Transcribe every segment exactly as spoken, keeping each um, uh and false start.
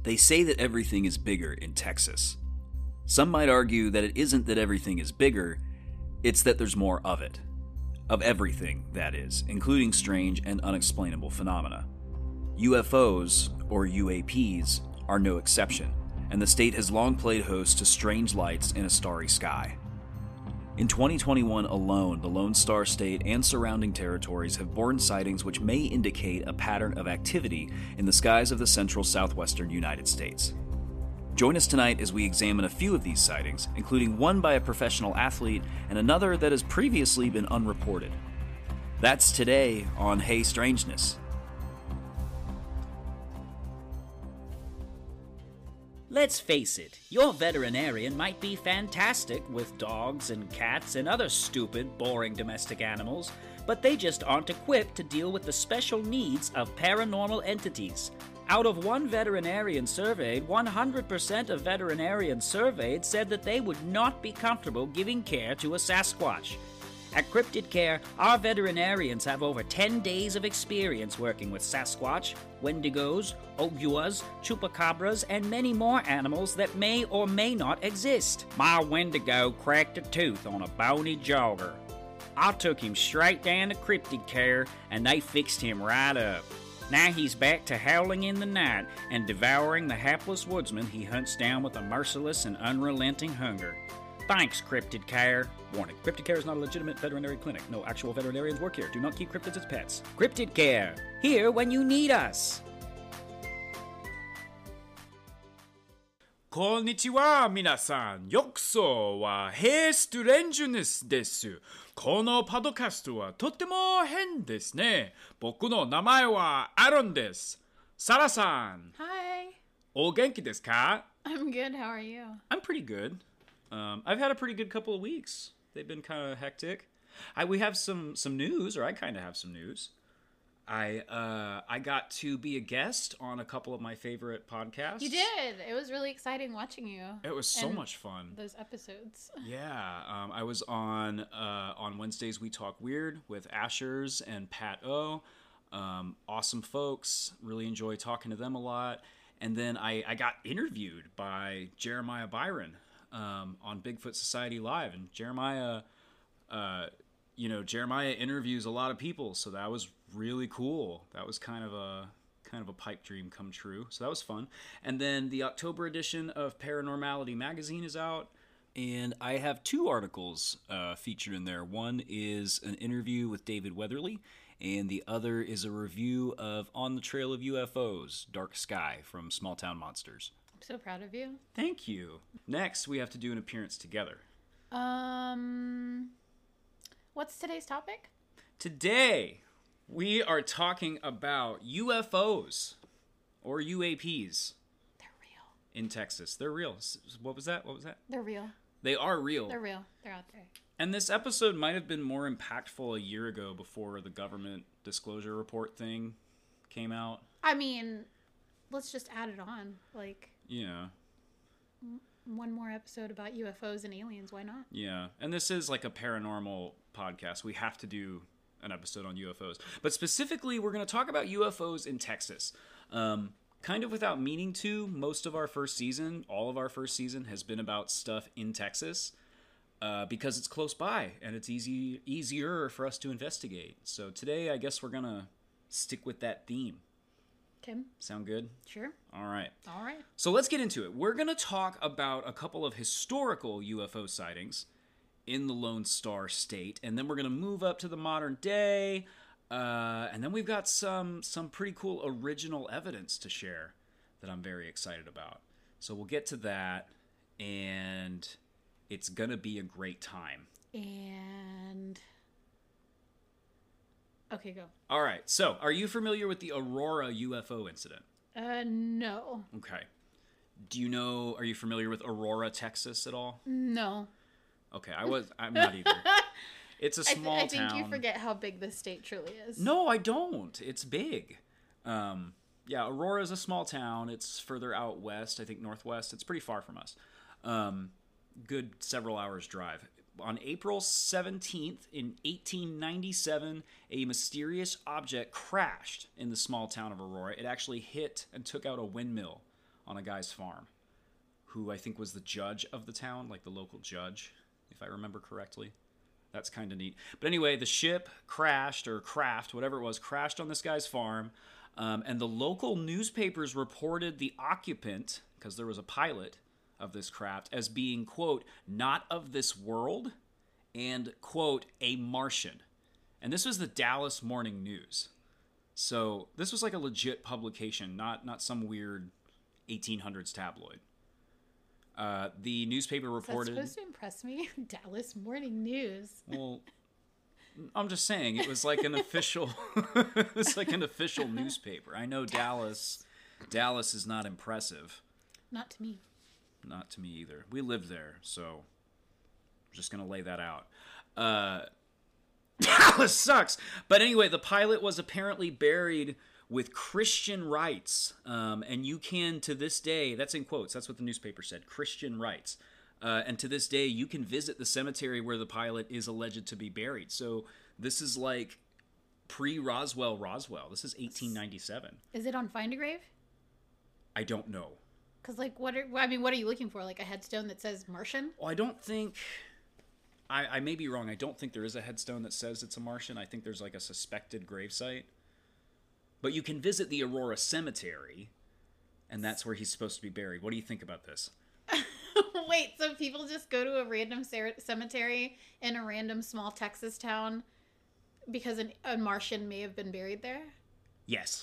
They say that everything is bigger in Texas. Some might argue that it isn't that everything is bigger, it's that there's more of it. Of everything, that is, including strange and unexplainable phenomena. U F Os, or U A Ps, are no exception, and the state has long played host to strange lights in a starry sky. In twenty twenty-one alone, the Lone Star State and surrounding territories have borne sightings which may indicate a pattern of activity in the skies of the central southwestern United States. Join us tonight as we examine a few of these sightings, including one by a professional athlete and another that has previously been unreported. That's today on Hey Strangeness. Let's face it, your veterinarian might be fantastic with dogs and cats and other stupid, boring domestic animals, but they just aren't equipped to deal with the special needs of paranormal entities. Out of one veterinarian surveyed, one hundred percent of veterinarians surveyed said that they would not be comfortable giving care to a Sasquatch. At Cryptid Care, our veterinarians have over ten days of experience working with Sasquatch, Wendigos, Oguas, Chupacabras, and many more animals that may or may not exist. My Wendigo cracked a tooth on a bony jogger. I took him straight down to Cryptid Care, and they fixed him right up. Now he's back to howling in the night and devouring the hapless woodsman he hunts down with a merciless and unrelenting hunger. Thanks, Cryptid Care. Warning, Cryptid Care is not a legitimate veterinary clinic. No actual veterinarians work here. Do not keep cryptids as pets. Cryptid Care, here when you need us. こんにちは、皆さん。よくそは、ヘイストレンジュネスです。このパドキャストはとっても変ですね。僕の名前はアロンです。サラさん。 Hi. お元気ですか? I'm good. How are you? I'm pretty good. Um, I've had a pretty good couple of weeks. They've been kind of hectic. I we have some some news, or I kind of have some news. I uh, I got to be a guest on a couple of my favorite podcasts. You did. It was really exciting watching you. It was so much fun. Those episodes. Yeah, um, I was on uh, on Wednesdays We Talk Weird with Ashers and Pat O. Um, awesome folks. Really enjoy talking to them a lot. And then I, I got interviewed by Jeremiah Byron. Um, on Bigfoot Society Live, and Jeremiah, uh, you know, Jeremiah interviews a lot of people, so that was really cool. That was kind of a kind of a pipe dream come true, so that was fun. And then the October edition of Paranormality magazine is out, and I have two articles uh, featured in there. One is an interview with David Weatherly, and the other is a review of On the Trail of U F Os, Dark Sky from Small Town Monsters. I'm so proud of you. Thank you. Next, we have to do an appearance together. Um, what's today's topic? Today, we are talking about U F Os, or U A Ps. They're real. In Texas. They're real. What was that? What was that? They're real. They are real. They're real. They're out there. And this episode might have been more impactful a year ago before the government disclosure report thing came out. I mean, let's just add it on. Like... Yeah. One more episode about U F Os and aliens. Why not? Yeah. And this is like a paranormal podcast. We have to do an episode on U F Os. But specifically, we're going to talk about U F Os in Texas. Um, kind of without meaning to, most of our first season, all of our first season, has been about stuff in Texas uh, because it's close by and it's easy easier for us to investigate. So today, I guess we're going to stick with that theme. Kim? Sound good? Sure. All right. All right. So let's get into it. We're going to talk about a couple of historical U F O sightings in the Lone Star State, and then we're going to move up to the modern day, uh, and then we've got some some pretty cool original evidence to share that I'm very excited about. So we'll get to that, and it's going to be a great time. And... Okay, go. All right. So, are you familiar with the Aurora U F O incident? Uh, no. Okay. Do you know, are you familiar with Aurora, Texas at all? No. Okay, I was, I'm not either. It's a small I th- I think town. you forget how big this state truly is. No, I don't. It's big. Um, yeah, Aurora is a small town. It's further out west, I think northwest. It's pretty far from us. Um, good several hours drive. On April seventeenth in eighteen ninety-seven, a mysterious object crashed in the small town of Aurora. It actually hit and took out a windmill on a guy's farm, who I think was the judge of the town, like the local judge, if I remember correctly. That's kind of neat. But anyway, the ship crashed, or craft, whatever it was, crashed on this guy's farm. Um, and the local newspapers reported the occupant, because there was a pilot of this craft, as being, quote, not of this world, and, quote, a Martian. And this was the Dallas Morning News. So this was like a legit publication, not not some weird eighteen hundreds tabloid. Uh, the newspaper reported... Is that supposed to impress me? Dallas Morning News. Well, I'm just saying, it was like an official... it was like an official newspaper. I know Dallas... Dallas is not impressive. Not to me. Not to me either. We lived there, so... I'm just going to lay that out. Uh, Dallas sucks! But anyway, the pilot was apparently buried with Christian rites, um, and you can, to this day, that's in quotes, that's what the newspaper said, Christian rites, uh, and to this day, you can visit the cemetery where the pilot is alleged to be buried. So this is like pre-Roswell Roswell. This is eighteen ninety-seven. Is it on Find a Grave? I don't know. Because, like, what are, I mean, what are you looking for? Like a headstone that says Martian? Well, I don't think... I, I may be wrong. I don't think there is a headstone that says it's a Martian. I think there's like a suspected gravesite. But you can visit the Aurora Cemetery, and that's where he's supposed to be buried. What do you think about this? Wait, so people just go to a random cer- cemetery in a random small Texas town because an, a Martian may have been buried there? Yes.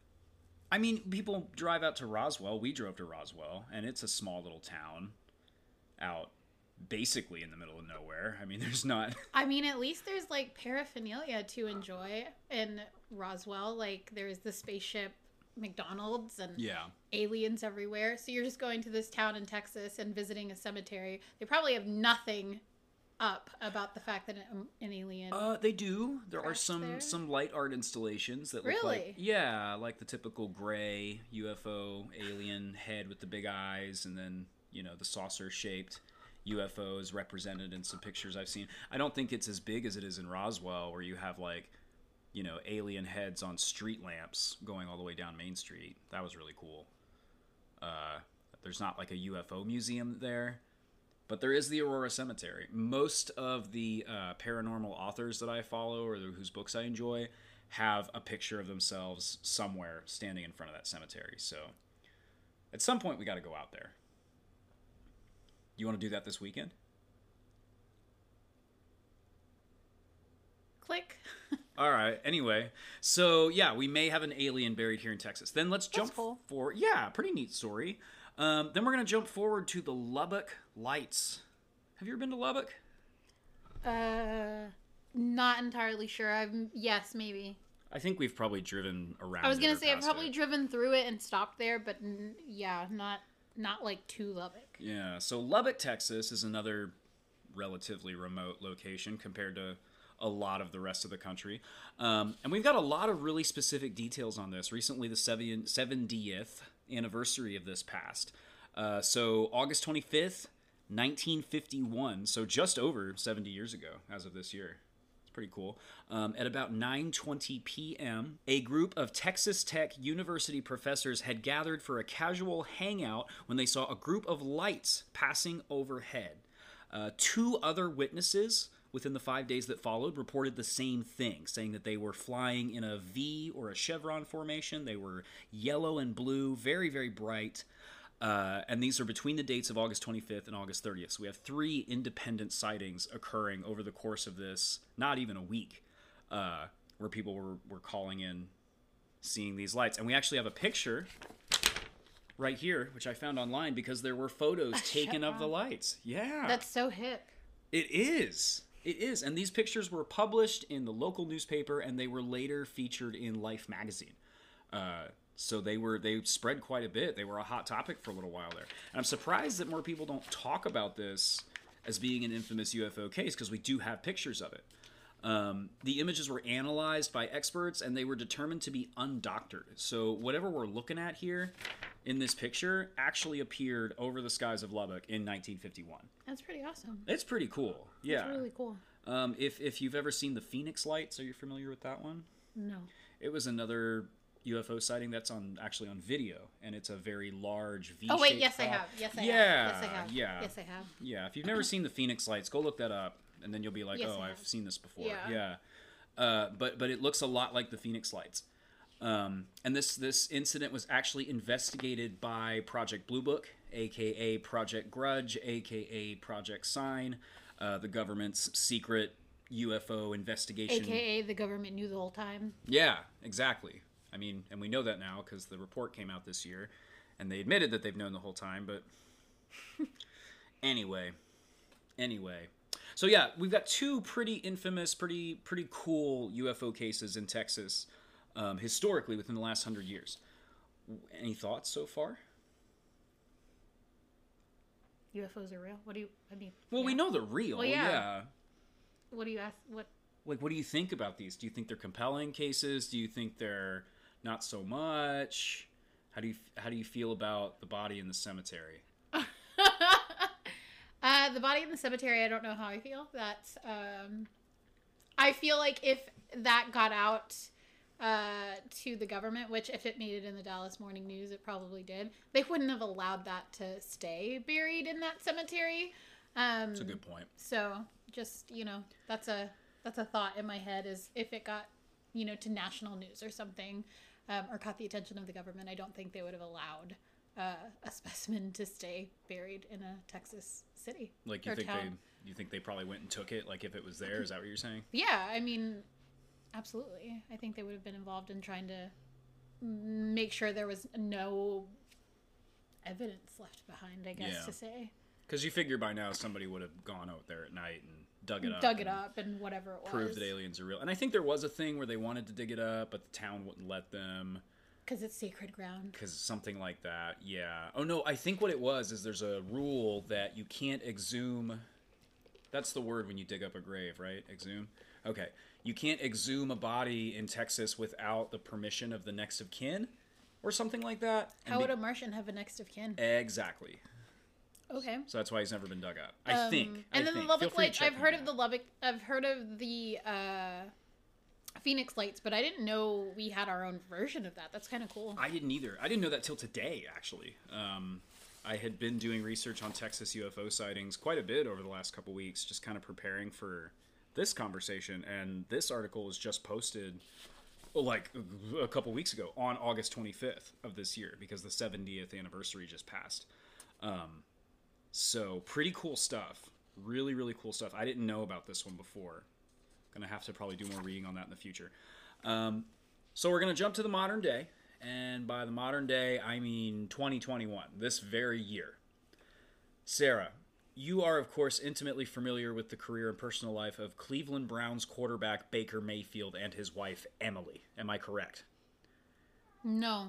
I mean, people drive out to Roswell. We drove to Roswell, and it's a small little town out basically in the middle of nowhere. I mean, there's not... I mean, at least there's, like, paraphernalia to enjoy in Roswell. Like, there's the spaceship McDonald's and yeah. aliens everywhere. So you're just going to this town in Texas and visiting a cemetery. They probably have nothing up about the fact that an, an alien... Uh, they do. There are crashed some, there? some light art installations that look Really? like... Yeah, like the typical gray U F O alien head with the big eyes, and then, you know, the saucer-shaped U F Os represented in some pictures I've seen. I don't think it's as big as it is in Roswell, where you have, like, you know, alien heads on street lamps going all the way down Main Street. That was really cool. Uh, there's not, like, a U F O museum there, but there is the Aurora Cemetery. Most of the uh, paranormal authors that I follow, or whose books I enjoy, have a picture of themselves somewhere standing in front of that cemetery. So at some point, we got to go out there. You want to do that this weekend? Click. All right. Anyway, so yeah, we may have an alien buried here in Texas. Then let's jump cool. forward. Yeah, pretty neat story. Um, then we're going to jump forward to the Lubbock Lights. Have you ever been to Lubbock? Uh, not entirely sure. I've yes, maybe. I think we've probably driven around. I was it gonna or say I've past probably it. driven through it and stopped there, but n- yeah, not not like to Lubbock. Yeah, so Lubbock, Texas is another relatively remote location compared to a lot of the rest of the country. Um, and we've got a lot of really specific details on this. Recently, the seventieth anniversary of this passed. Uh, so August twenty-fifth, nineteen fifty-one, so just over seventy years ago as of this year. It's pretty cool. Um, at about nine twenty p.m., a group of Texas Tech University professors had gathered for a casual hangout when they saw a group of lights passing overhead. Uh, two other witnesses within the five days that followed reported the same thing, saying that they were flying in a V or a chevron formation. They were yellow and blue, very, very bright. Uh, and these are between the dates of August twenty-fifth and August thirtieth. So we have three independent sightings occurring over the course of this, not even a week, uh, where people were, were calling in, seeing these lights. And we actually have a picture right here, which I found online because there were photos taken of the lights. Yeah. That's so hip. It is. It is. And these pictures were published in the local newspaper, and they were later featured in Life magazine. Uh, so they were they spread quite a bit. They were a hot topic for a little while there. And I'm surprised that more people don't talk about this as being an infamous U F O case, because we do have pictures of it. Um, the images were analyzed by experts, and they were determined to be undoctored. So whatever we're looking at here in this picture actually appeared over the skies of Lubbock in nineteen fifty-one. That's pretty awesome. It's pretty cool. Yeah. That's really cool. Um, if if you've ever seen the Phoenix Lights, are you familiar with that one? No. It was another U F O sighting that's on actually on video, and it's a very large V. Oh wait, yes I have. Yes I yeah, have. Yes I have. yeah, Yes I have. yeah. If you've never seen the Phoenix Lights, go look that up, and then you'll be like, Yes, "Oh, I I've have. seen this before." Yeah. Yeah. Uh, but but it looks a lot like the Phoenix Lights. Um, and this this incident was actually investigated by Project Blue Book, aka Project Grudge, aka Project Sign, uh, the government's secret U F O investigation. A K A the government knew the whole time. Yeah, exactly. I mean, and we know that now because the report came out this year, and they admitted that they've known the whole time. But anyway, anyway. So yeah, we've got two pretty infamous, pretty pretty cool U F O cases in Texas, um, historically within the last hundred years. Any thoughts so far? U F Os are real. What do you? I mean. Well, yeah. we know they're real. Well, yeah. yeah. What do you ask? What? Like, what do you think about these? Do you think they're compelling cases? Do you think they're not so much? How do you how do you feel about the body in the cemetery? uh, the body in the cemetery. I don't know how I feel. That's. Um, I feel like if that got out uh, to the government, which if it made it in the Dallas Morning News, it probably did. They wouldn't have allowed that to stay buried in that cemetery. Um, That's a good point. So just you know, that's a that's a thought in my head. Is if it got you know to national news or something. Um, or caught the attention of the government, I don't think they would have allowed uh, a specimen to stay buried in a Texas city. Like you or think town. they, you think they probably went and took it, like if it was there? Is that what you're saying? Yeah, I mean, absolutely. I think they would have been involved in trying to make sure there was no evidence left behind. I guess Yeah. to say. Because you figure by now somebody would have gone out there at night and dug it up, Dug it and up and whatever it was. proved that aliens are real. And I think there was a thing where they wanted to dig it up, but the town wouldn't let them. Because it's sacred ground. Because something like that, yeah. Oh no, I think what it was is there's a rule that you can't exhume. That's the word when you dig up a grave, right? Exhume. Okay, you can't exhume a body in Texas without the permission of the next of kin, or something like that. And How be- would a Martian have a next of kin? Exactly. Okay. So that's why he's never been dug up. I Um, think. I And then think. the Feel Lubbock free to Lights. check I've me heard on of the Lubbock. I've heard of the uh, Phoenix Lights, but I didn't know we had our own version of that. That's kind of cool. I didn't either. I didn't know that till today, actually. Um, I had been doing research on Texas U F O sightings quite a bit over the last couple weeks, just kind of preparing for this conversation. And this article was just posted, well, like a couple weeks ago, on August twenty-fifth of this year, because the seventieth anniversary just passed. Um, so pretty cool stuff. Really, really cool stuff. I didn't know about this one before. Gonna have to probably do more reading on that in the future. Um, so we're gonna jump to the modern day, and by the modern day, I mean twenty twenty-one, this very year. Sarah, you are of course intimately familiar with the career and personal life of Cleveland Browns quarterback Baker Mayfield and his wife Emily. Am I correct? No.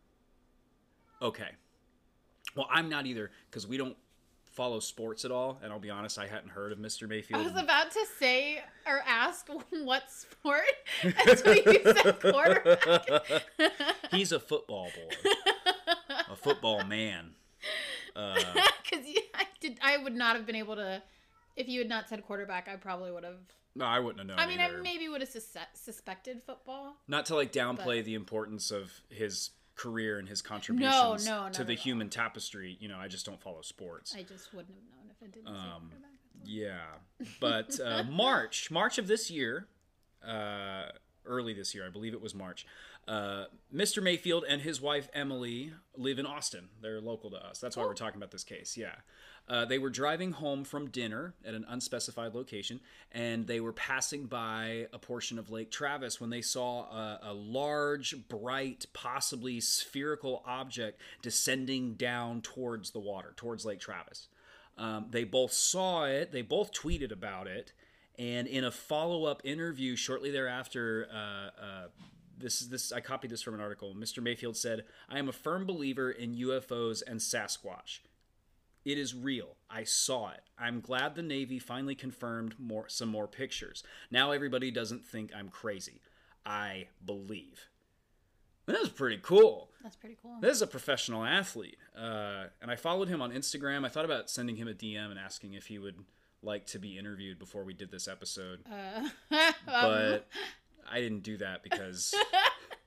Okay. Well, I'm not either, because we don't follow sports at all, and I'll be honest, I hadn't heard of Mister Mayfield. I was about to say or ask what sport until you said quarterback. He's a football boy, a football man. Uh, Because I did, I would not have been able to. If you had not said quarterback, I probably would have. no, I wouldn't have known. I mean, either. I maybe would have sus- suspected football. Not to like downplay but- the importance of his career and his contributions no, not to the at all. human tapestry. You know, I just don't follow sports. I just wouldn't have known if I didn't say Um, quarterback. Yeah, but uh, March, March of this year, uh, early this year, I believe it was March. Uh, Mister Mayfield and his wife Emily live in Austin. They're local to us. That's why we're talking about this case. Yeah, uh, they were driving home from dinner at an unspecified location, and they were passing by a portion of Lake Travis when they saw a, a large, bright, possibly spherical object descending down towards the water, towards Lake Travis. Um, they both saw it. They both tweeted about it. And in a follow-up interview shortly thereafter, uh, uh, this is this I copied this from an article. Mister Mayfield said, "I am a firm believer in U F Os and Sasquatch. It is real. I saw it. I'm glad the Navy finally confirmed more some more pictures. Now everybody doesn't think I'm crazy. I believe." That was pretty cool. That's pretty cool. This is a professional athlete, uh, and I followed him on Instagram. I thought about sending him a D M and asking if he would like to be interviewed before we did this episode, Uh, but I didn't do that because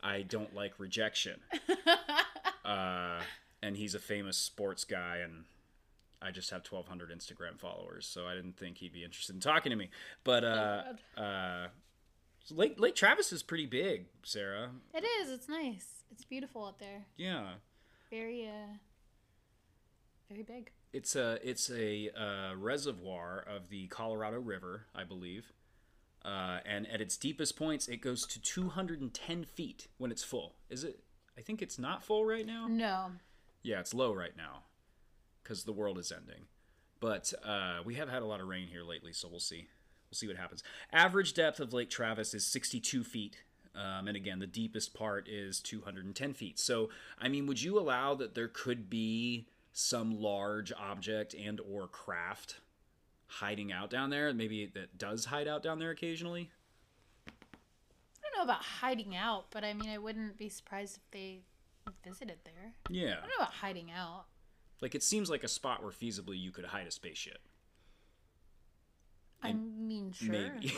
I don't like rejection. uh, and he's a famous sports guy, and I just have twelve hundred Instagram followers, so I didn't think he'd be interested in talking to me. But uh, Oh, uh, Lake Lake Travis is pretty big, Sarah. It is. It's nice. It's beautiful out there. Yeah, Very, uh, very big. it's a it's a uh, reservoir of the Colorado River, I believe. Uh, and at its deepest points, it goes to two hundred ten feet when it's full. Is it? I think it's not full right now. No. Yeah, it's low right now because the world is ending. But uh, we have had a lot of rain here lately, so we'll see. We'll see what happens. Average depth of Lake Travis is sixty-two feet. Um, and again, the deepest part is two hundred ten feet. So, I mean, would you allow that there could be some large object and or craft hiding out down there? Maybe that does hide out down there occasionally? I don't know about hiding out, but I mean, I wouldn't be surprised if they visited there. Yeah. I don't know about hiding out. Like, it seems like a spot where feasibly you could hide a spaceship. I mean, sure. Maybe.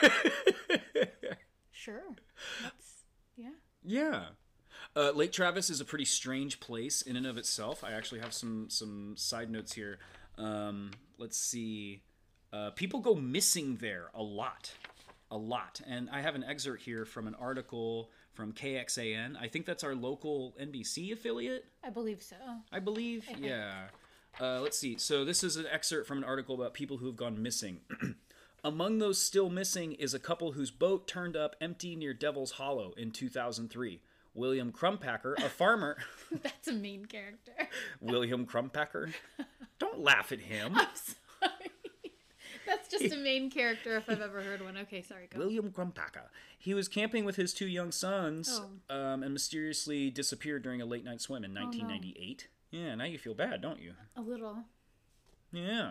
Sure. That's, yeah. Yeah. Uh, Lake Travis is a pretty strange place in and of itself. I actually have some some side notes here. Um, let's see. Uh, people go missing there a lot. A lot. And I have an excerpt here from an article from K X A N. I think that's our local N B C affiliate, I believe so. I believe. think. Yeah. Uh, let's see. So this is an excerpt from an article about people who have gone missing. Among those still missing is a couple whose boat turned up empty near Devil's Hollow in two thousand three. William Crumpacker, a farmer. That's a main character. William Crumpacker? Don't laugh at him. I'm sorry. That's just a main character if I've ever heard one. Okay, sorry. Go. William Crumpacker. He was camping with his two young sons Oh. um, and mysteriously disappeared during a late night swim in nineteen ninety-eight. Yeah, now you feel bad, don't you? A little. Yeah.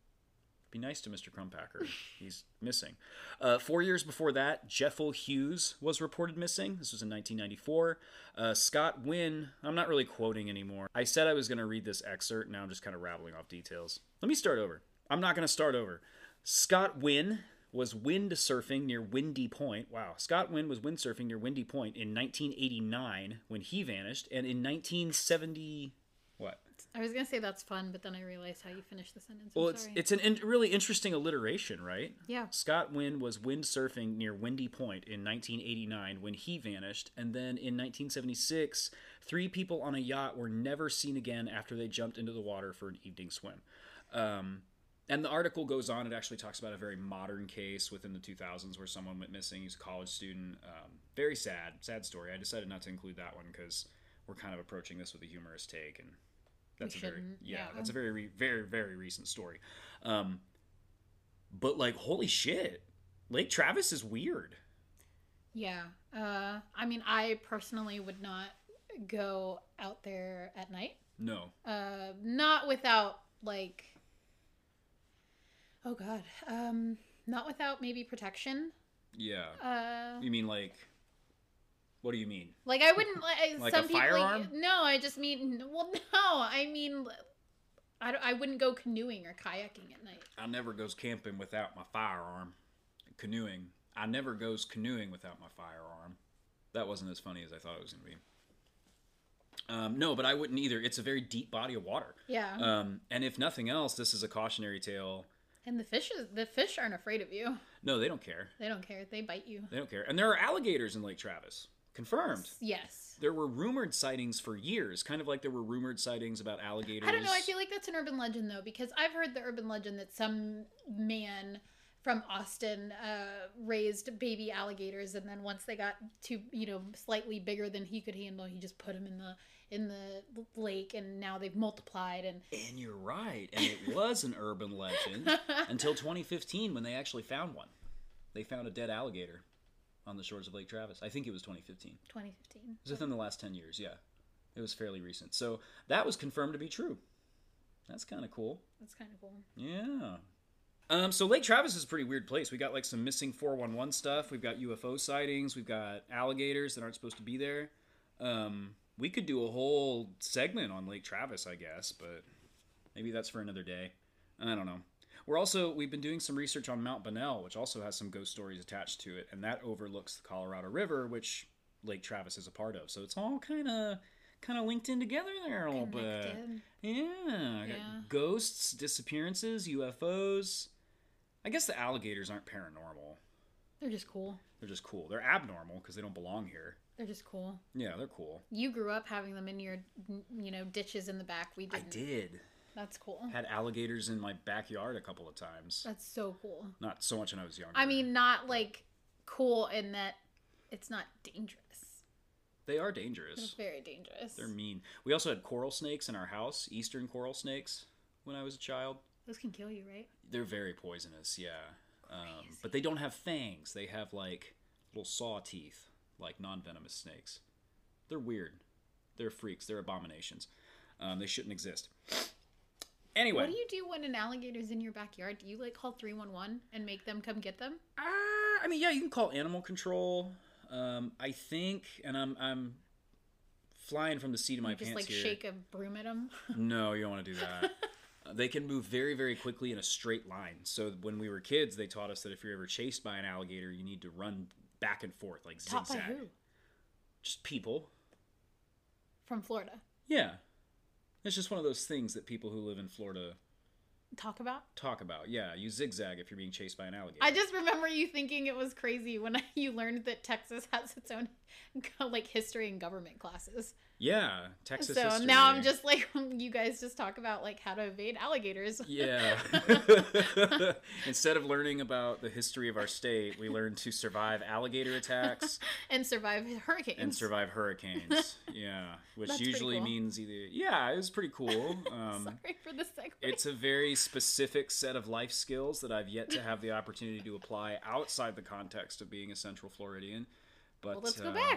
Be nice to Mister Crumpacker. He's missing. Uh, four years before that, Jeffel Hughes was reported missing. This was in nineteen ninety-four. Uh, Scott Wynn, I'm not really quoting anymore. I said I was going to read this excerpt. Now I'm just kind of rattling off details. Let me start over. I'm not going to start over. Scott Wynn was windsurfing near Windy Point. Wow. Scott Wynn was windsurfing near Windy Point in nineteen eighty-nine when he vanished. And in nineteen seventy... What? I was gonna say that's fun, but then I realized how you finished the sentence. I'm Well, it's sorry. it's an in, really interesting alliteration, right? Yeah. Scott Wynn was windsurfing near Windy Point in nineteen eighty-nine when he vanished, and then in nineteen seventy-six, three people on a yacht were never seen again after they jumped into the water for an evening swim. Um, and the article goes on. It actually talks about a very modern case within the two thousands where someone went missing. He's a college student. Um, very sad, sad story. I decided not to include that one because we're kind of approaching this with a humorous take, and that's We a very shouldn't, yeah, yeah. that's a very re- very very recent story. Um, but like, holy shit, Lake Travis is weird. Yeah. Uh, I mean, I personally would not go out there at night. No, Uh, not without like. Oh God. Um, not without maybe protection. yeah. Uh, You mean like? What do you mean? like I wouldn't like, Like some a people. firearm? No, I just mean. Well, no, I mean. I, don't- I wouldn't go canoeing or kayaking at night. I never goes camping without my firearm. Canoeing. I never goes canoeing without my firearm. That wasn't as funny as I thought it was going to be. Um, no, but I wouldn't either. It's a very deep body of water. Yeah. Um, and if nothing else, this is a cautionary tale. And the fish is, the fish aren't afraid of you. No, they don't care. They don't care. They bite you. They don't care. And there are alligators in Lake Travis. Confirmed. Yes. There were rumored sightings for years, kind of like there were rumored sightings about alligators. I don't know. I feel like that's an urban legend though, because I've heard the urban legend that some man from Austin uh, raised baby alligators, and then once they got to you know slightly bigger than he could handle, he just put them in the in the lake, and now they've multiplied. And And you're right. And it was an urban legend until twenty fifteen when they actually found one. They found a dead alligator on the shores of Lake Travis. I think it was twenty fifteen. twenty fifteen. It was within the last ten years, yeah. It was fairly recent. So that was confirmed to be true. That's kind of cool. That's kind of cool. Yeah. Um, so Lake Travis is a pretty weird place. We got like some missing four one one stuff. We've got U F O sightings. We've got alligators that aren't supposed to be there. Um, we could do a whole segment on Lake Travis, I guess, but maybe that's for another day. I don't know. We're also, we've been doing some research on Mount Bonnell, which also has some ghost stories attached to it, and that overlooks the Colorado River, which Lake Travis is a part of. So it's all kind of kind of linked in together there a little Connected. bit. Yeah. Yeah. Ghosts, disappearances, U F Os. I guess the alligators aren't paranormal. They're just cool. They're just cool. They're abnormal because they don't belong here. They're just cool. Yeah, they're cool. You grew up having them in your, you know, ditches in the back. We I didn't. did. That's cool. Had alligators in my backyard a couple of times. That's so cool. Not so much when I was younger. I mean, not like cool in that it's not dangerous. They are It's dangerous. very dangerous. They're mean. We also had coral snakes in our house, eastern coral snakes, when I was a child. Those can kill you, right? They're very poisonous, yeah. Um, but they don't have fangs. They have, like, little saw teeth, like non-venomous snakes. They're weird. They're freaks. They're abominations. Um, they shouldn't exist. Anyway. What do you do when an alligator's in your backyard? Do you like call three one one and make them come get them? Uh, I mean, yeah, you can call animal control. Um, I think, and I'm I'm flying from the seat of my You just pants like here. shake a broom at them. No, you don't want to do that. Uh, they can move very, very quickly in a straight line. So when we were kids, they taught us that if you're ever chased by an alligator, you need to run back and forth, like Taught by zigzag. who? Just people. From Florida. Yeah. It's just one of those things that people who live in Florida Talk about. talk about. Yeah, you zigzag if you're being chased by an alligator. I just remember you thinking it was crazy when you learned that Texas has its own like history and government classes. Yeah, Texas so history. now I'm just like, you guys just talk about like how to evade alligators. Yeah. Instead of learning about the history of our state, we learned to survive alligator attacks and survive hurricanes. and survive hurricanes. Yeah, which That's pretty usually cool. means either. Yeah, it was pretty cool. Um, Sorry for the segue. it's a very specific set of life skills that I've yet to have the opportunity to apply outside the context of being a Central Floridian. But well, let's uh, go back.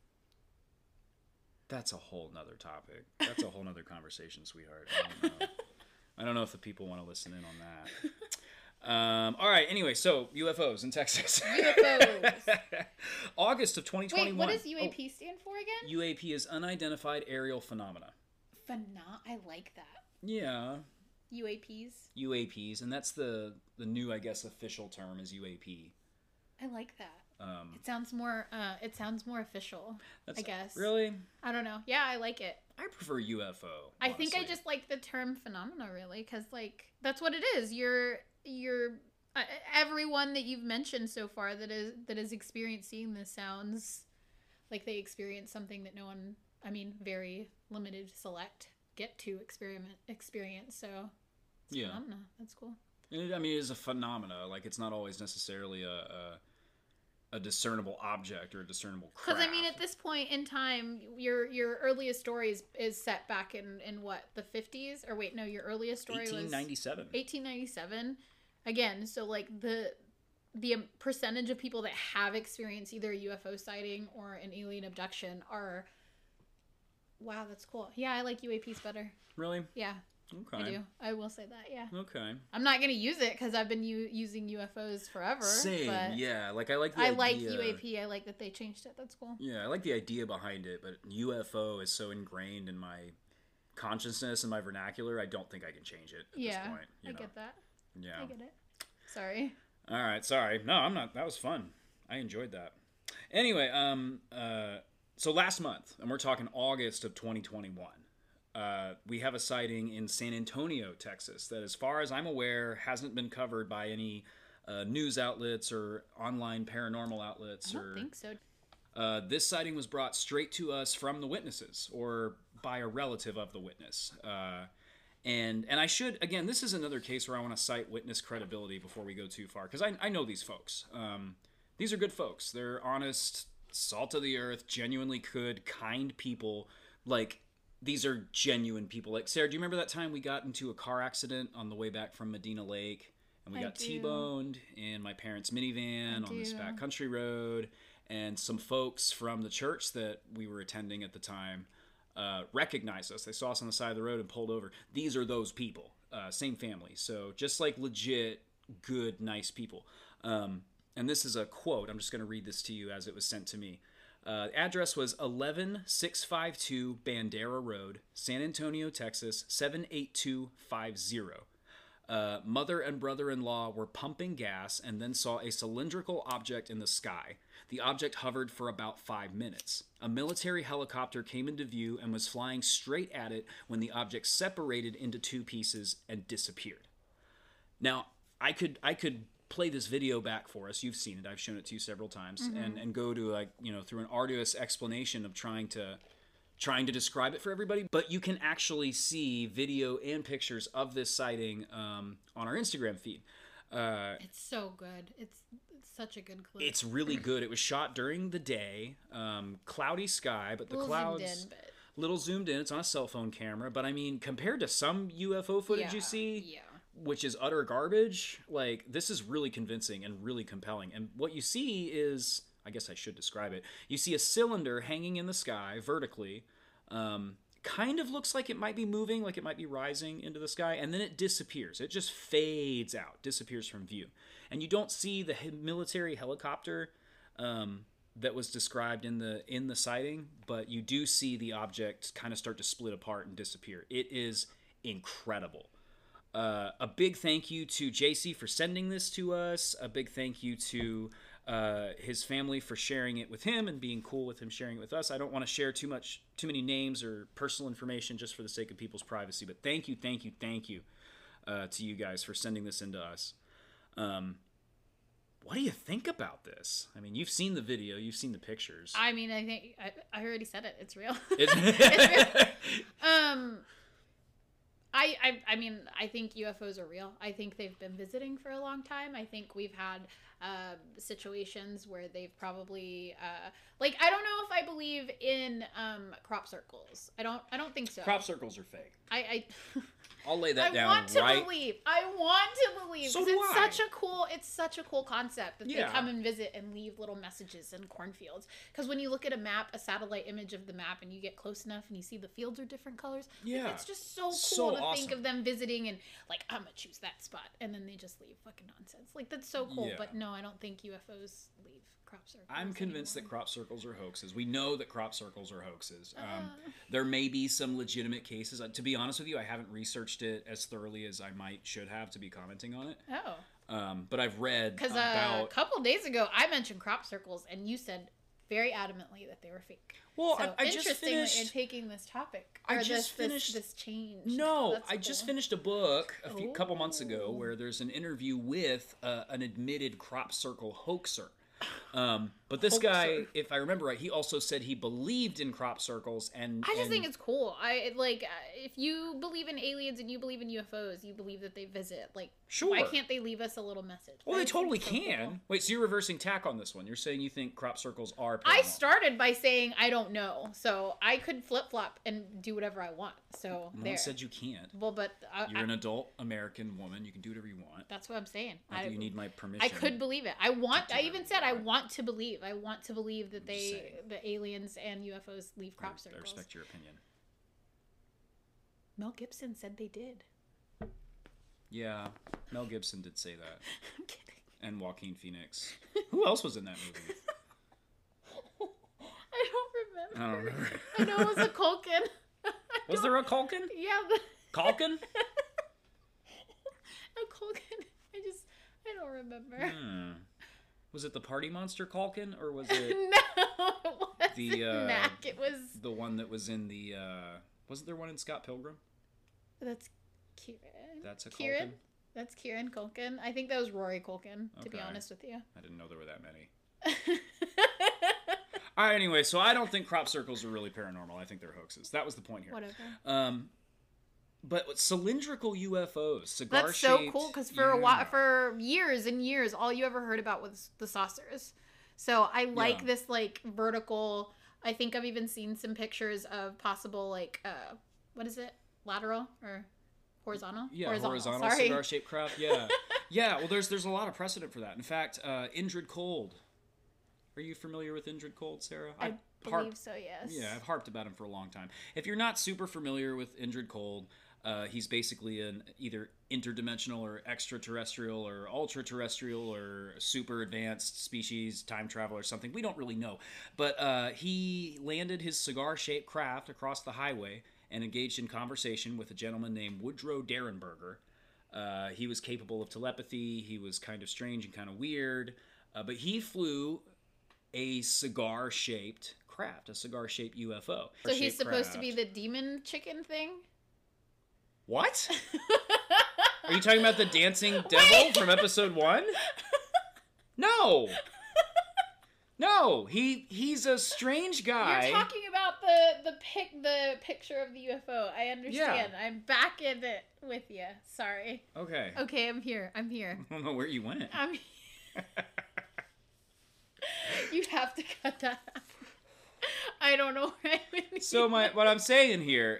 That's a whole nother topic. That's a whole nother conversation, sweetheart. I don't know. I don't know if the people want to listen in on that. Um, all right. Anyway, so U F Os in Texas. U F Os. August of twenty twenty-one. Wait, what does U A P stand for again? Oh, U A P is unidentified aerial phenomena. Phenom- I like that. Yeah, U A Ps. U A Ps, and that's the the new, I guess, official term is U A P. I like that. Um, It sounds more. Uh, it sounds more official. that's, I guess. Really, I don't know. Yeah, I like it. I prefer U F O. I think I honestly. just like the term phenomena really, because like that's what it is. You're you're uh, everyone that you've mentioned so far that is that is experiencing this sounds like they experience something that no one. I mean, very limited, select get to experiment experience. So it's Yeah. phenomena. That's cool. It, I mean, it is a phenomena. Like, it's not always necessarily a a, a discernible object or a discernible craft. Because I mean, at this point in time, your your earliest story is, is set back in in what, the fifties? Or wait, no, your earliest story was eighteen ninety-seven. eighteen ninety-seven. Again, so like the the percentage of people that have experienced either a U F O sighting or an alien abduction are. Wow, that's cool. Yeah, I like U A Ps better. Really? Yeah, Okay. I do. I will say that. Yeah, Okay. I'm not gonna use it because I've been u- using U F Os forever. Same. But Yeah. Like, I like the I idea. like U A P. I like that they changed it. That's cool. Yeah, I like the idea behind it, but U F O is so ingrained in my consciousness and my vernacular, I don't think I can change it at Yeah, this point. You I know? get that. Yeah. I get it. Sorry. All right, sorry. No, I'm not. That was fun. I enjoyed that. Anyway, um, uh, so last month, and we're talking August of twenty twenty-one, uh, we have a sighting in San Antonio, Texas, that, as far as I'm aware, hasn't been covered by any uh, news outlets or online paranormal outlets. I don't or think so. Uh, this sighting was brought straight to us from the witnesses or by a relative of the witness. Uh, and and I should, again, this is another case where I want to cite witness credibility before we go too far, because I, I know these folks. Um, these are good folks. They're honest, salt of the earth, genuinely good, kind people. Like, these are genuine people. Like, Sarah, do you remember that time we got into a car accident on the way back from Medina Lake? And we I got do. T-boned in my parents' minivan I on this do. back country road. And some folks from the church that we were attending at the time uh, recognized us. They saw us on the side of the road and pulled over. These are those people. Uh, same family. So just like legit, good, nice people. Um, and this is a quote. I'm just going to read this to you as it was sent to me. Uh, address was eleven six fifty-two Bandera Road, San Antonio, Texas, seven eight two five zero. Uh, mother and brother-in-law were pumping gas and then saw a cylindrical object in the sky. The object hovered for about five minutes. A military helicopter came into view and was flying straight at it when the object separated into two pieces and disappeared. Now, I could I could play this video back for us. You've seen it. I've shown it to you several times, mm-hmm. and and go to like you know through an arduous explanation of trying to trying to describe it for everybody. But you can actually see video and pictures of this sighting um, on our Instagram feed. Uh, it's so good. It's, it's such a good clip. It's really good. It was shot during the day, um, cloudy sky, but the little clouds zoomed in, but... little zoomed in. It's on a cell phone camera, but I mean, compared to some U F O footage yeah, you see. Yeah. Which is utter garbage, like, this is really convincing and really compelling. And what you see is, I guess I should describe it, you see a cylinder hanging in the sky vertically, um, kind of looks like it might be moving, like it might be rising into the sky, and then it disappears. It just fades out, disappears from view. And you don't see the military helicopter um, that was described in the in the sighting, but you do see the object kind of start to split apart and disappear. It is incredible. Uh, a big thank you to J C for sending this to us. A big thank you to uh, his family for sharing it with him and being cool with him sharing it with us. I don't want to share too much, too many names or personal information just for the sake of people's privacy. But thank you, thank you, thank you uh, to you guys for sending this into us. Um, what do you think about this? I mean, you've seen the video, you've seen the pictures. I mean, I think I, I already said it. It's real. It's, it's real. Um. I, I I mean, I think U F Os are real. I think they've been visiting for a long time. I think we've had uh, situations where they've probably uh, like I don't know if I believe in um, crop circles. I don't I don't think so. Crop circles are fake. I, I I'll lay that I down. want to right? believe. I want to believe. So 'cause do it's I. such a cool. It's such a cool concept that Yeah. they come and visit and leave little messages in cornfields. Because when you look at a map, a satellite image of the map, and you get close enough and you see the fields are different colors. Yeah. Like, it's just so cool So to awesome. think of them visiting and like I'm gonna choose that spot, and then they just leave fucking nonsense. Like that's so cool. Yeah. But no, I don't think U F Os leave crop circles. I'm convinced anymore. that crop circles are hoaxes. We know that crop circles are hoaxes. Um, Uh. there may be some legitimate cases. Uh, To be honest with you, I haven't researched it as thoroughly as I might should have to be commenting on it. Oh. Um, but I've read Because about. uh, a couple days ago, I mentioned crop circles, and you said very adamantly that they were fake. Well, so I, I just interesting finished. that you're taking this topic. I or just this, finished- this, this change. No, That's I just cool. finished a book a few, couple months ago Oh. where there's an interview with uh, an admitted crop circle hoaxer. Um, but this guy, Hoaxer. if I remember right, he also said he believed in crop circles, and I just and- think it's cool. I it, like uh, if you believe in aliens and you believe in U F Os, you believe that they visit. Like, Sure. why can't they leave us a little message? Well, I they just think totally it's so can. cool. Wait, so you're reversing tack on this one. You're saying you think crop circles are paranormal. I started by saying I don't know, so I could flip flop and do whatever I want. So No there. one said you can't. well, but I, You're I, an adult American woman. You can do whatever you want. that's what I'm saying. Not I, that you need my permission. I could believe it. I want. to I do even it. said I want to believe. I want to believe that I'm just they, saying. the aliens and U F Os leave crop I, circles. I respect your opinion. Mel Gibson said they did. Yeah, Mel Gibson did say that. I'm kidding. And Joaquin Phoenix. Who else was in that movie? I don't remember. I don't remember. I know it was a Culkin. I Was don't- there a Culkin? Yeah, the, Culkin? a Culkin. I just I don't remember. Hmm. Was it the Party Monster Culkin, or was it No, it wasn't The, uh, Mac. It was the one that was in the? uh Wasn't there one in Scott Pilgrim? that's Kieran. That's a Kieran. Culkin? That's Kieran Culkin. I think that was Rory Culkin. To be Okay. honest with you. I didn't know there were that many. All right, anyway, so I don't think crop circles are really paranormal. I think they're hoaxes. That was the point here. Whatever. Um, but cylindrical U F Os, cigar That's so shaped- cool because for a yeah. while, for years and years, all you ever heard about was the saucers. So I like Yeah. this like vertical. I think I've even seen some pictures of possible like uh, what is it, lateral or horizontal? Yeah, horizontal, Sorry. cigar shaped craft. Yeah, yeah. Well, there's there's a lot of precedent for that. In fact, uh, Indrid Cold. Are you familiar with Indrid Cold, Sarah? I I've believe harped- so. Yes. Yeah, I've harped about him for a long time. If you're not super familiar with Indrid Cold, uh, he's basically an either interdimensional or extraterrestrial or ultra-terrestrial or super advanced species, time travel or something. We don't really know. But uh, he landed his cigar-shaped craft across the highway and engaged in conversation with a gentleman named Woodrow Derenberger. Uh, he was capable of telepathy. He was kind of strange and kind of weird. Uh, but he flew a cigar-shaped craft, a cigar-shaped U F O. So he's supposed to craft. be the demon chicken thing? What? Are you talking about the dancing devil from episode one? No. No, he he's a strange guy. You're talking about the the pic the picture of the U F O. I understand. Yeah. I'm back in it with you. Sorry. Okay. Okay, I'm here. I'm here. I don't know where you went. I'm here. You have to cut that out. I don't know where I went. So my what I'm saying here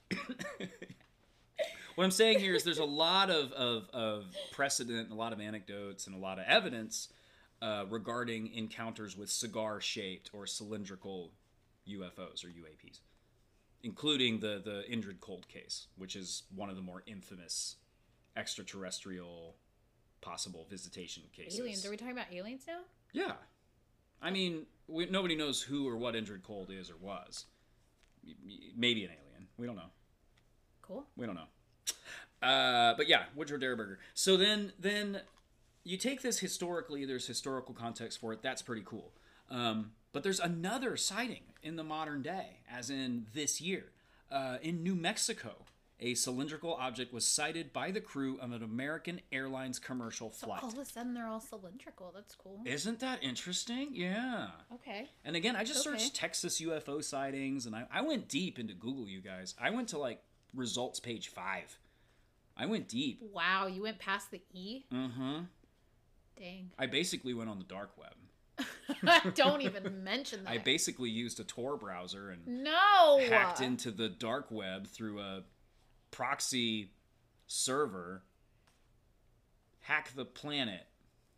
What I'm saying here is there's a lot of, of, of precedent, a lot of anecdotes, and a lot of evidence uh, regarding encounters with cigar-shaped or cylindrical U F Os or U A Ps, including the, the Indrid Cold case, which is one of the more infamous extraterrestrial possible visitation cases. Aliens. Are we talking about aliens now? Yeah. I mean, we, nobody knows who or what Indrid Cold is or was. Maybe an alien. We don't know. Cool. We don't know. Uh, but yeah, Woodrow Derberger. So then, then you take this historically. There's historical context for it. That's pretty cool. Um, but there's another sighting in the modern day, as in this year, uh, in New Mexico. A cylindrical object was sighted by the crew of an American Airlines commercial So flight. all of a sudden they're all cylindrical. That's cool. Isn't that interesting? Yeah. Okay. And again, I just Okay. searched Texas U F O sightings, and I, I went deep into Google, you guys. I went to, like, results page five. I went deep. Wow, you went past the E? Mm-hmm. Dang. I basically went on the dark web. Don't even mention that. I basically used a Tor browser and No! hacked into the dark web through a proxy server. Hack the planet.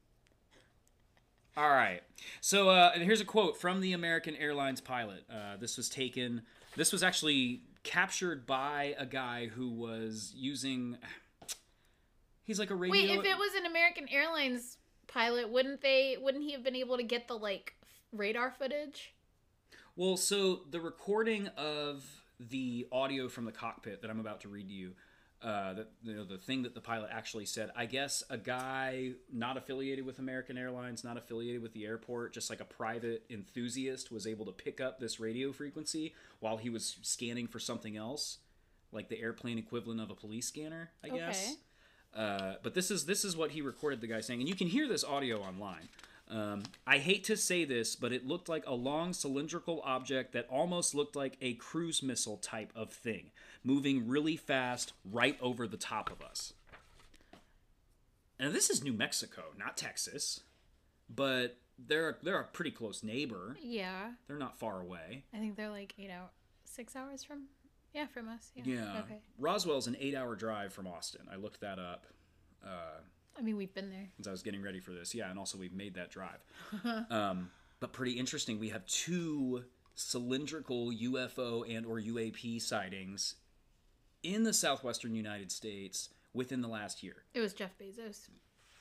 All right. So uh, and here's a quote from the American Airlines pilot. Uh, this was taken. This was actually captured by a guy who was using. He's like a radio. Wait, if it was an American Airlines pilot, wouldn't they? Wouldn't he have been able to get the like radar footage? Well, so the recording of the audio from the cockpit that I'm about to read to you, uh, that you know, the thing that the pilot actually said, I guess a guy not affiliated with American Airlines, not affiliated with the airport, just like a private enthusiast, was able to pick up this radio frequency while he was scanning for something else, like the airplane equivalent of a police scanner, I guess. Okay. Uh, but this is this is what he recorded the guy saying, and you can hear this audio online. Um, I hate to say this, but it looked like a long cylindrical object that almost looked like a cruise missile type of thing, moving really fast right over the top of us. And this is New Mexico, not Texas, but they're they're a pretty close neighbor. Yeah. They're not far away. I think they're like eight out, six hours from, yeah, from us. Yeah. Yeah. Okay. Roswell's an eight-hour drive from Austin. I looked that up. Uh, I mean, we've been there. As I was getting ready for this. Yeah, and also we've made that drive. um, but pretty interesting. We have two cylindrical U F O and or U A P sightings in the southwestern United States within the last year. It was Jeff Bezos.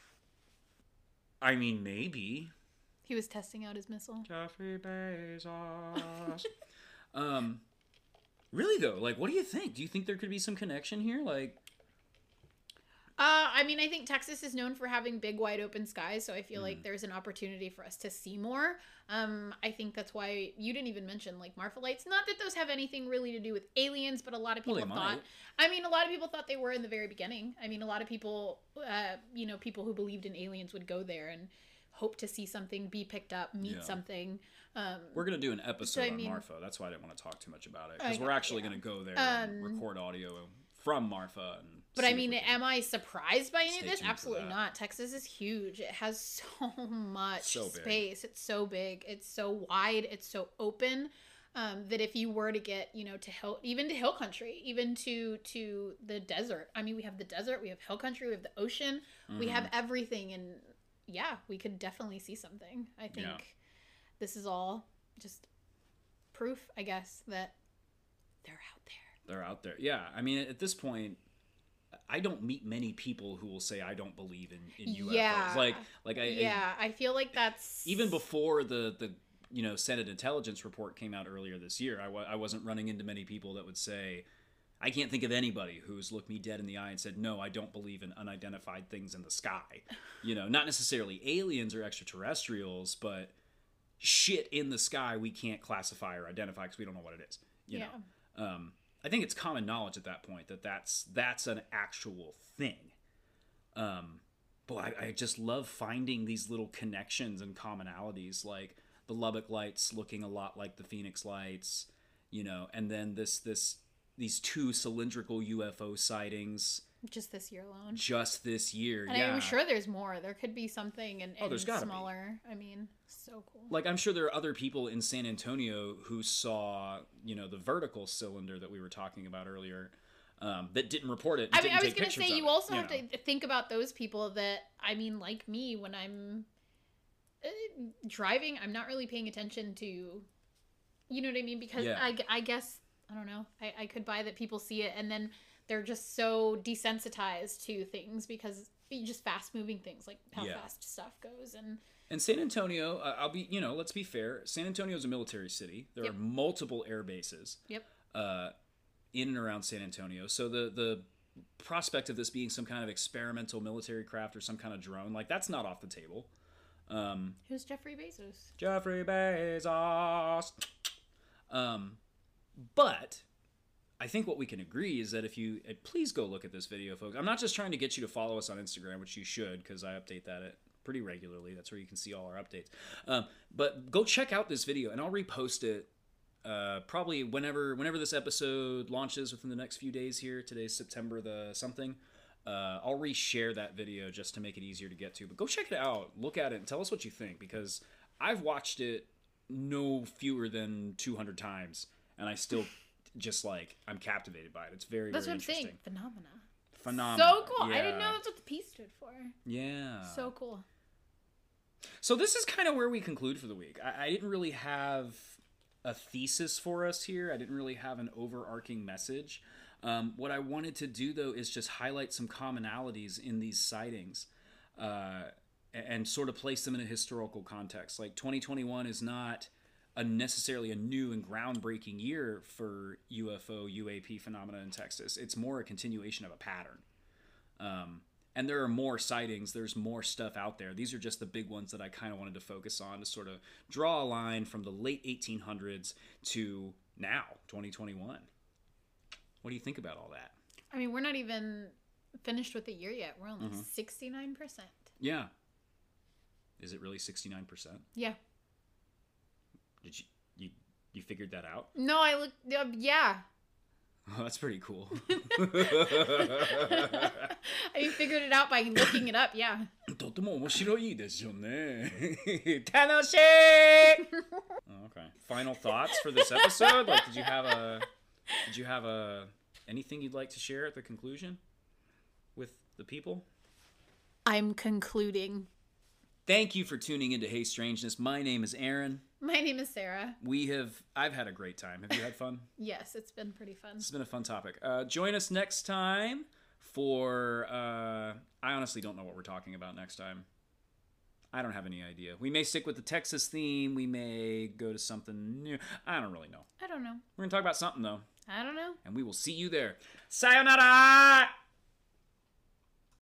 I mean, maybe. He was testing out his missile. Jeffrey Bezos. um, really, though, like, what do you think? Do you think there could be some connection here? Like... Uh, I mean, I think Texas is known for having big, wide open skies, so I feel mm. like there's an opportunity for us to see more. Um, I think that's why you didn't even mention, like, Marfa lights. Not that those have anything really to do with aliens, but a lot of people well, thought... Might. I mean, a lot of people thought they were in the very beginning. I mean, a lot of people, uh, you know, people who believed in aliens would go there and hope to see something, be picked up, meet yeah. something. Um, we're going to do an episode so, I on mean, Marfa. That's why I didn't want to talk too much about it, because uh, we're actually yeah. going to go there um, and record audio from Marfa. And but I mean, am I surprised by any of this? tuned for Absolutely that. not. Texas is huge. It has so much So big. space. It's so big. It's so wide. It's so open. Um, that if you were to get, you know, to hill, even to hill country, even to to the desert. I mean, we have the desert, we have hill country, we have the ocean, Mhm. we have everything, and yeah, we could definitely see something. I think Yeah. this is all just proof, I guess, that they're out there. They're out there. Yeah. I mean, at this point, I don't meet many people who will say I don't believe in, in U F Os. Yeah. Like, like I, yeah, I feel like that's... even before the, the, you know, Senate intelligence report came out earlier this year, I, w- I wasn't running into many people that would say, I can't think of anybody who's looked me dead in the eye and said, no, I don't believe in unidentified things in the sky. You know, not necessarily aliens or extraterrestrials, but shit in the sky we can't classify or identify because we don't know what it is. You Yeah. know, um, I think it's common knowledge at that point that that's that's an actual thing. Um, boy, I, I just love finding these little connections and commonalities, like the Lubbock Lights looking a lot like the Phoenix Lights, you know, and then this this these two cylindrical U F O sightings Just this year alone. just this year. And yeah, I'm sure there's more. There could be something and, Oh, there's and gotta be. smaller. I mean, so cool. like I'm sure there are other people in San Antonio who saw, you know, the vertical cylinder that we were talking about earlier, um, that didn't report it. And I mean, didn't I was take going to pictures say, of you it, also you have know. to think about those people that, I mean, like me, when I'm uh, driving, I'm not really paying attention to, you know what I mean? Because Yeah. I, I guess, I don't know, I, I could buy that people see it and then they're just so desensitized to things because you just fast moving things, like how Yeah. fast stuff goes. And And San Antonio, uh, I'll be, you know, let's be fair. San Antonio is a military city. There Yep. are multiple air bases yep. uh, in and around San Antonio. So the the prospect of this being some kind of experimental military craft or some kind of drone, like that's not off the table. Um, Who's Jeffrey Bezos? Jeffrey Bezos. Um, but I think what we can agree is that if you uh, please go look at this video, folks. I'm not just trying to get you to follow us on Instagram, which you should, because I update that at pretty regularly. That's where you can see all our updates. Um, but go check out this video, and I'll repost it uh, probably whenever whenever this episode launches within the next few days. Here, today's September the something. Uh, I'll reshare that video just to make it easier to get to. But go check it out, look at it, and tell us what you think, because I've watched it no fewer than two hundred times, and I still just like I'm captivated by it. It's very That's very what I'm saying. interesting. Phenomena. Phenomenal. So cool. I didn't Yeah. know that's what the P stood for. Yeah. So cool. So this is kind of where we conclude for the week. I, I didn't really have a thesis for us here. I didn't really have an overarching message. Um, what I wanted to do, though, is just highlight some commonalities in these sightings uh, and, and sort of place them in a historical context. Like twenty twenty-one is not a necessarily a new and groundbreaking year for U F O, U A P phenomena in Texas. It's more a continuation of a pattern. Um, and there are more sightings. There's more stuff out there. These are just the big ones that I kind of wanted to focus on to sort of draw a line from the late eighteen hundreds to now, twenty twenty-one. What do you think about all that? I mean, we're not even finished with the year yet. We're only Mm-hmm. sixty-nine percent. Yeah. Is it really sixty-nine percent? Yeah. Did you, you, you figured that out? No, I looked. Uh, yeah. Oh, that's pretty cool. I figured it out by looking it up. Yeah. とても面白いですよね。楽しい! Oh, okay. Final thoughts for this episode? Like, did you have a, did you have a, anything you'd like to share at the conclusion with the people? I'm concluding. Thank you for tuning into Hey Strangeness. My name is Aaron. My name is Sarah. We have, I've had a great time. Have you had fun? Yes, it's been pretty fun. This has been a fun topic. Uh, join us next time for, uh, I honestly don't know what we're talking about next time. I don't have any idea. We may stick with the Texas theme. We may go to something new. I don't really know. I don't know. We're going to talk about something, though. I don't know. And we will see you there. Sayonara!